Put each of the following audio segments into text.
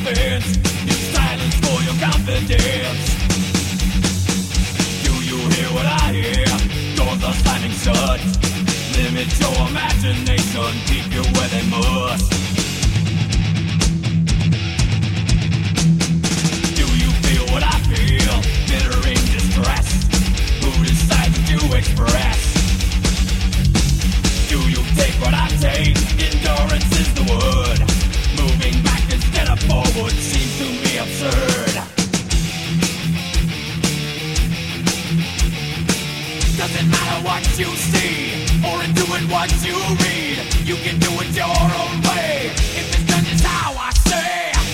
defense. Use silence for your confidence. Do you hear what I hear? Doors are slamming shut. Limit your imagination, keep you where they must. Do you feel what I feel? Bitter in distress. Who decides to express? Do you take what I take? Endurance is the word. Moving back instead of forward seems to me absurd. Doesn't matter what you see, or in doing what you read. You can do it your own way, if it's done just how I say.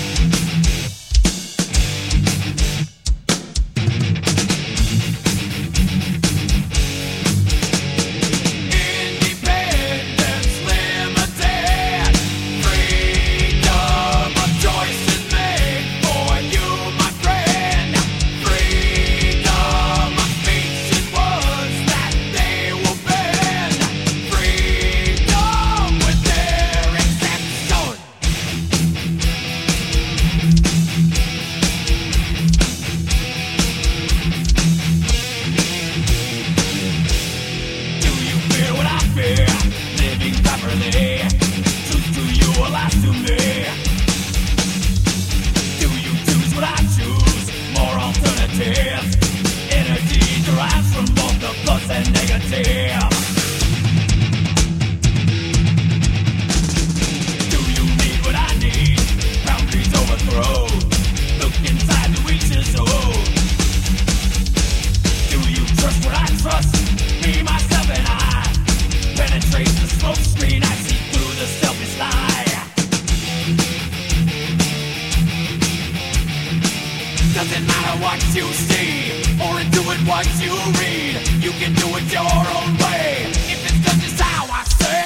Doesn't matter what you see, or in doing what you read. You can do it your own way, if it's done just how I say.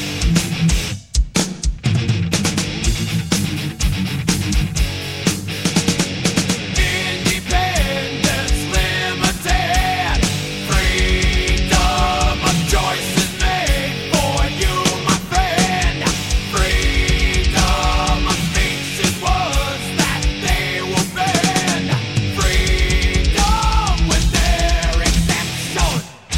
Independence limited. Freedom of choice is made for you, my friend. Freedom of speech is words that they will bend. Freedom with their exception.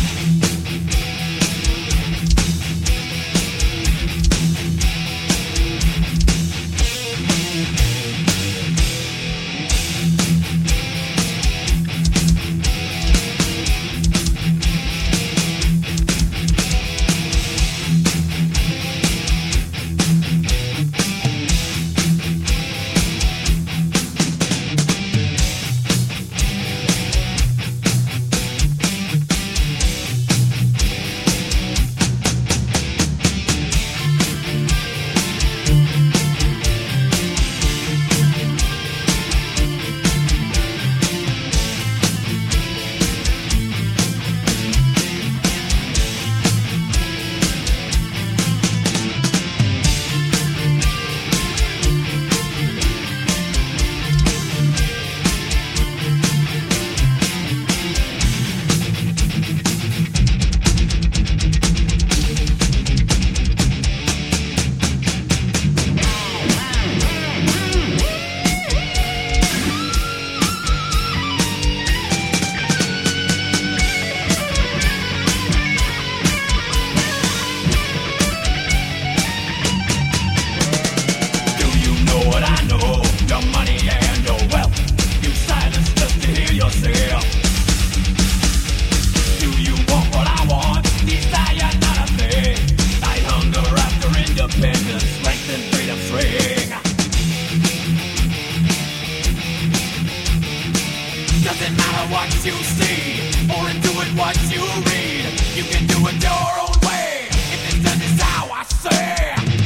Doesn't matter what you see, or in doing what you read. You can do it your own way, if it's done just how I say.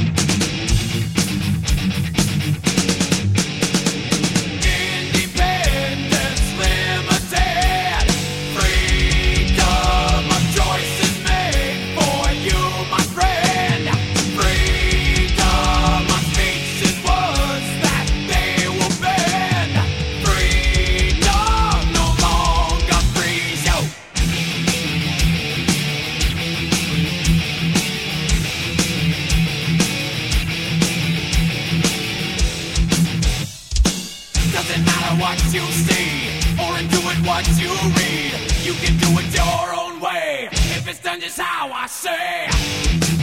Independence limited. Freedom of choice is made for you, my friend. Freedom of speech is words that they will bend. Freedom no longer frees you. what you see, or in doing what you read. You can do it your own way, if it's done just how I say.